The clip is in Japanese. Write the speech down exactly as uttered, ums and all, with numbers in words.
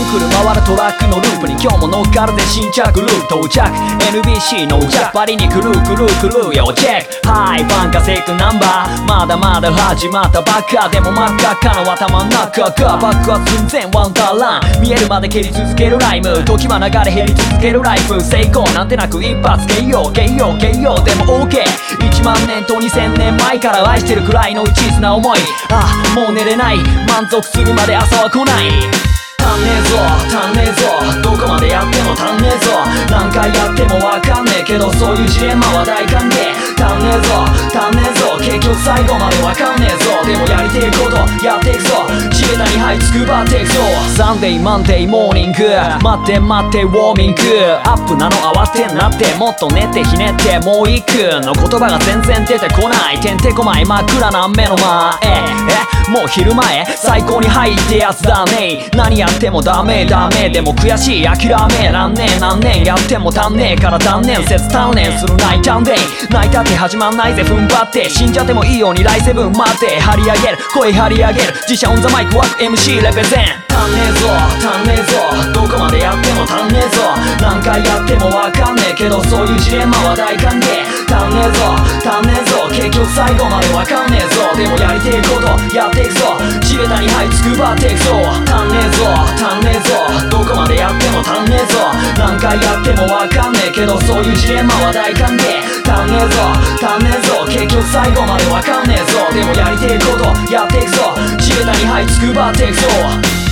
くる回るトラックのループに今日も乗っかるで新着ループ到着 エヌビーシー のジャッパリに来る来る来るよチェックはいファン稼ぐナンバーまだまだ始まったばっかでも真っ赤っかの頭の中が爆発寸前ワンダーラン見えるまで蹴り続けるライム時は流れ減り続けるライフ成功なんてなく一発ゲイヨーゲイヨーゲイヨーでも OK いちまんねんとにせんねんまえから愛してるくらいの一途な思いああもう寝れない満足するまで朝は来ない足んねえぞ足んねえぞどこまでやっても足んねえぞ何回やってもわかんねえけどそういうジレンマは大歓迎足んねえぞ足んねえぞ結局最後までわかんねえぞでもやりてえことやっていくぞ地べたに這いつくばっていくぞサンデーマンデーモーニング待って待ってウォーミングアップなの慌てんなってもっと寝てひねってもう一句の言葉が全然出てこないてんてこまい真っ暗な目の前えもう昼前最高に入ってやつだね何やってもダメダメでも悔しい諦めらんねえ何年やっても足んねえから断念せず鍛錬するナイタンデイ泣いたって始まんないぜ踏ん張って死んじゃってもいいように来セブン待って張り上げる声張り上げる自社オンザマイクワーク エムシー レペゼン足んねえぞ足んねえぞどこまでやっても足んねえぞ何回やってもわかんねえけどそういうジレンマは大歓迎足んねえぞ足んねえぞ結局最後までわかんねえぞでもやりてえことやっていくぞ地べたに這いつくばっていくぞ足んねえぞ足んねえぞどこまでやっても足んねえぞ何回やってもわかんねえけどそういうジレンマは大歓迎足んねえぞ足んねえぞ結局最後までわかんねえぞでもやりてえことやっていくぞ地べたに這いつくばっていくぞ